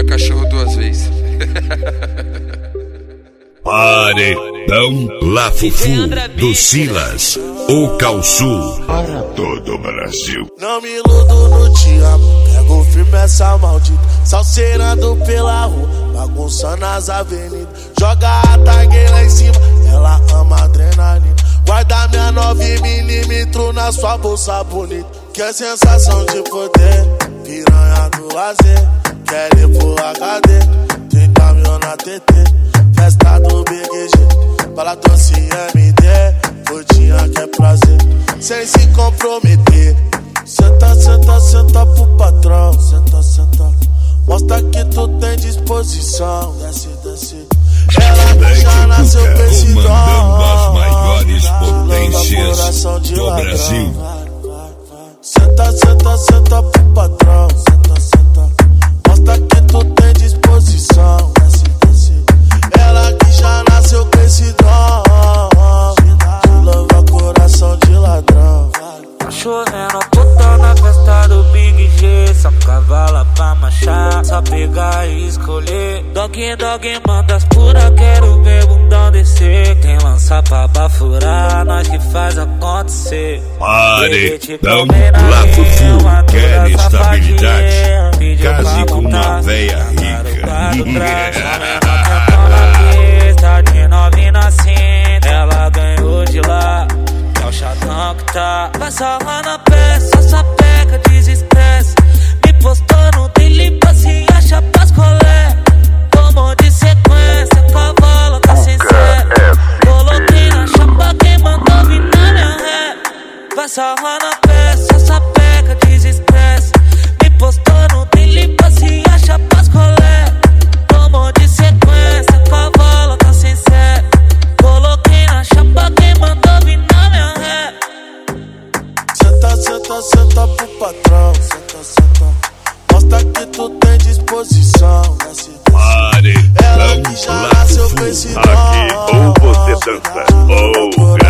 cachorro duas vezes. Paredão Lafufu do Silas, o Calçu. Para todo o Brasil. Não me iludo no te amo, pego firme essa maldita, salseirando pela rua, bagunçando as avenidas. Joga a tag lá em cima, ela ama adrenalina. Guarda minha 9mm na sua bolsa bonita. Quer sensação de poder, piranha do lazer. Quer ir pro HD, 30 mil na TT. Festa do BGG, bala doce MD. Gordinha quer prazer, sem se comprometer. Senta, senta, senta pro patrão. Senta, senta, mostra que tu tem disposição. Desce, desce. Ela já nasceu com esse dom, comandando as maiores potências do Brasil. Senta, senta, senta pro patrão. Senta, senta, mostra que tu tem disposição. Desce, desce. Ela que já nasceu com esse dom, de louvar coração de ladrão. Tá chovendo puta na festa do Big G. Só cavala pra marchar, só pegar e escolher. Dog, dog, manda as pura, quero ver bundão descer. Quem lança pra bafurar, nós que faz acontecer. Paredão Lafufu, quer estabilidade? Case com uma véia rica. De 9 na cinta, ela ganhou de lá. É o chatão que tá. Vai só na peça, só sapeca, desestresse. Me postou no dele pra se achar pras colé. Tomou de sequência, cavalo tá sem sério. Coloquei na chapa, quem mandou vir na minha ré. Vai só na peça, só sapeca, desestresse. Me postou no dele pra se achar pras colé. Tomou de sequência, cavalo tá sem sério. Coloquei na chapa, quem mandou vir na minha ré. Senta, senta, senta pro patrão. Senta, senta, mostra que tu tem disposição. Desce, desce. Ela que já nasceu com esse dom, Aqui ou você dança ou